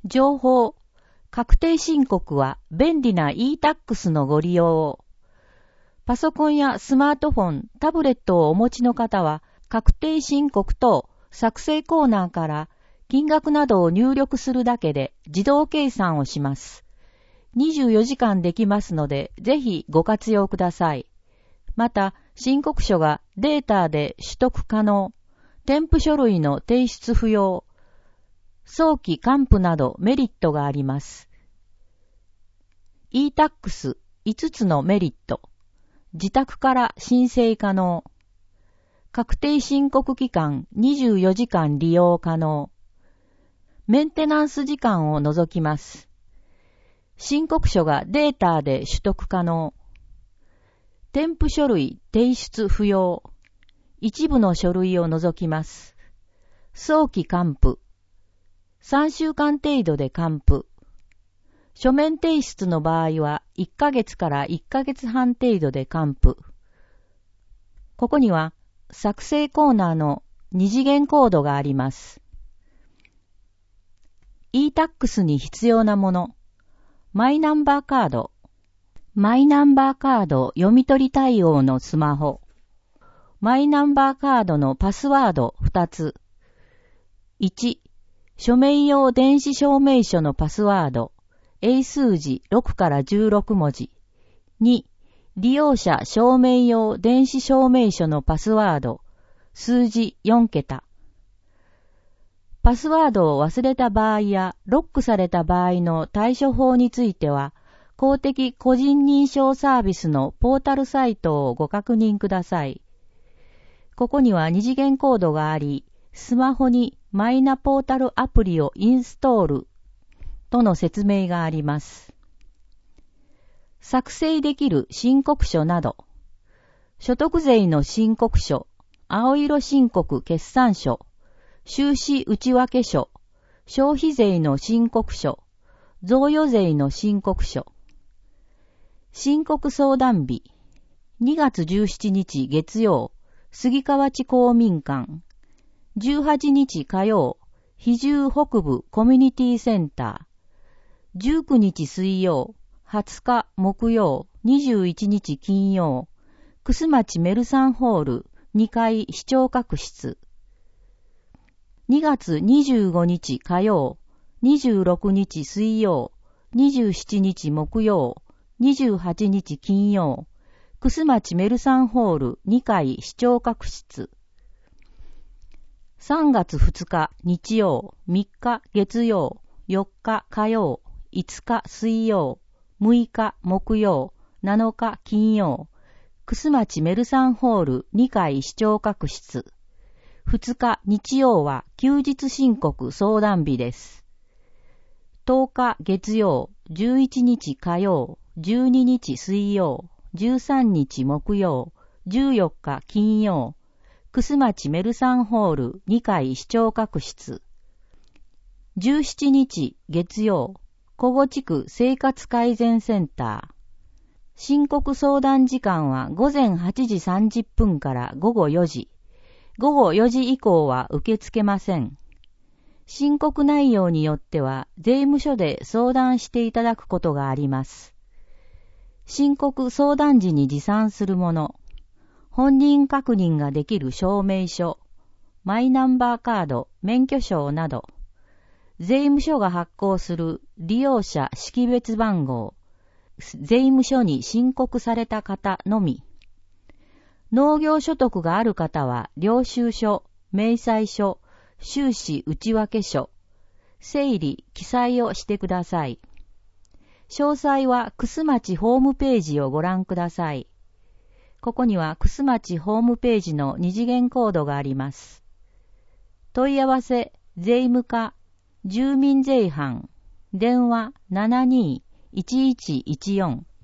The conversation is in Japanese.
情報。確定申告は便利な e-tax のご利用を。パソコンやスマートフォン、タブレットをお持ちの方は、確定申告等作成コーナーから金額などを入力するだけで自動計算をします。24時間できますので、ぜひご活用ください。また、申告書がデータで取得可能、添付書類の提出不要、早期還付などメリットがあります。e-tax 5つのメリット。自宅から申請可能。確定申告期間24時間利用可能。メンテナンス時間を除きます。申告書がデータで取得可能。添付書類提出不要。一部の書類を除きます。早期還付。3週間程度で還付。書面提出の場合は1ヶ月から1ヶ月半程度で還付。ここには作成コーナーの二次元コードがあります。e-tax に必要なもの。マイナンバーカード。マイナンバーカード読み取り対応のスマホ。マイナンバーカードのパスワード2つ。1、署名用電子証明書のパスワード。英数字6から16文字。2、利用者証明用電子証明書のパスワード。数字4桁。パスワードを忘れた場合やロックされた場合の対処法については、公的個人認証サービスのポータルサイトをご確認ください。ここには二次元コードがあり、スマホにマイナポータルアプリをインストールとの説明があります。作成できる申告書など、所得税の申告書、青色申告決算書、収支内訳書、消費税の申告書、贈与税の申告書。申告相談日、2月17日月曜、杉川地公民館、18日火曜、比重北部コミュニティセンター、19日水曜、20日木曜、21日金曜、楠町メルサンホール2階視聴覚室、2月25日火曜、26日水曜、27日木曜、28日金曜、楠町メルサンホール2階視聴覚室。3月2日日曜、3日月曜、4日火曜、5日水曜、6日木曜、7日金曜、楠町メルサンホール2階視聴覚室。2日日曜は休日申告相談日です。10日月曜、11日火曜、12日水曜、13日木曜、14日金曜、楠町メルサンホール2階視聴覚室。17日月曜、古後地区生活改善センター。申告相談時間は午前8時30分から午後4時。午後4時以降は受け付けません。申告内容によっては税務署で相談していただくことがあります。申告相談時に持参するもの、本人確認ができる証明書、マイナンバーカード、免許証など、税務署が発行する利用者識別番号、税務署に申告された方のみ、農業所得がある方は領収書、明細書、収支内訳書、整理、記載をしてください。詳細は楠町ホームページをご覧ください。ここには楠町ホームページの二次元コードがあります。問い合わせ、税務課、住民税班、電話 72-1114